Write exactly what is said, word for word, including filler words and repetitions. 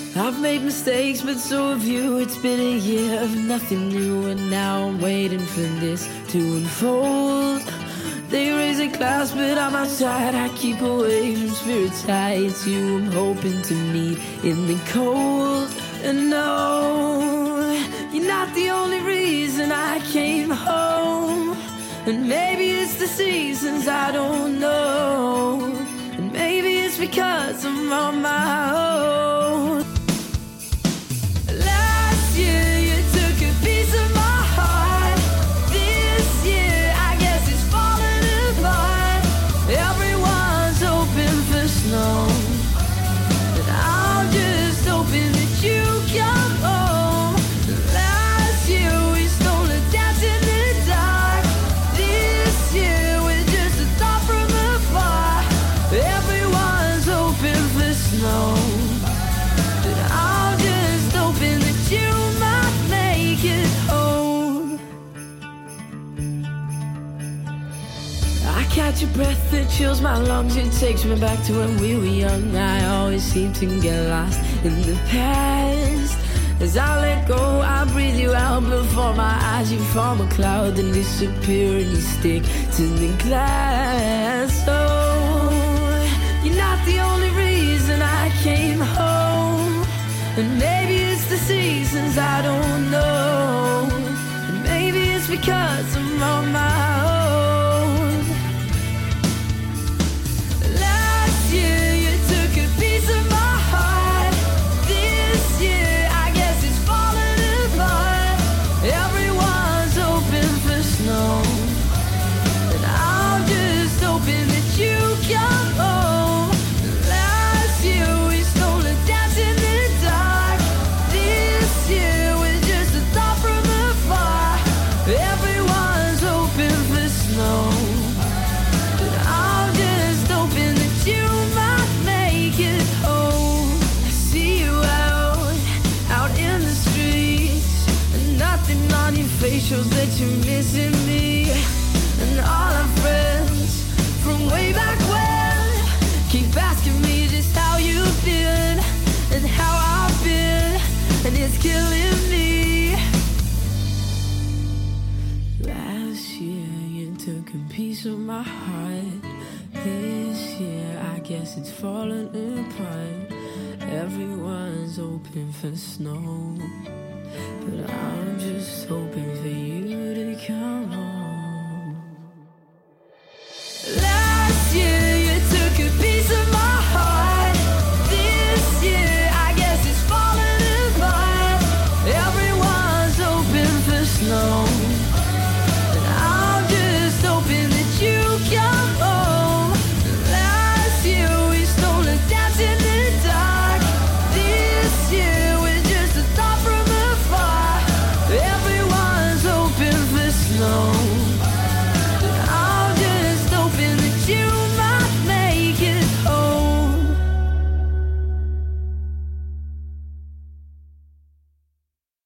I've made mistakes, but so have you. It's been a year of nothing new, and now I'm waiting for this to unfold. They raise a glass, but I'm outside. I keep away from spirits high. It's you I'm hoping to meet in the cold. And no, you're not the only reason I came home. And maybe it's the seasons, I don't know. And maybe it's because I'm on my own. Last year you took a piece of my heart. This year I guess it's falling apart. Everyone's hoping for snow, and I'm just hoping that you come home. Last year we stole a dance in the dark. This year we're just a thought from afar. Everyone's hoping for snow, but I'm just hoping that you might make it home. I catch a breath that chills my lungs. It takes me back to when we were young. I always seem to get lost in the past. As I let go, I breathe you out. Before my eyes, you form a cloud, then disappear and you stick to the glass. Oh, you're not the only reason I came home. And maybe it's the seasons, I don't know. And maybe it's because I'm on my own. Last year you took a piece of my heart. This year I guess it's falling apart. Everyone's hoping for snow, and I'm just hoping that you come home. Last year we stole a dance in the dark. This year we're just a thought from afar. Everyone's hoping for snow, but I'm just hoping that you might make it home. I see you out, out in the streets, and nothing on your face shows that you're missing me. And all our friends from way back when keep asking me just how you've been and how I've been, and it's killing me. Last year you took a piece of my heart. This year I guess it's falling apart. Everyone's hoping for snow, but I'm just hoping for you to come home.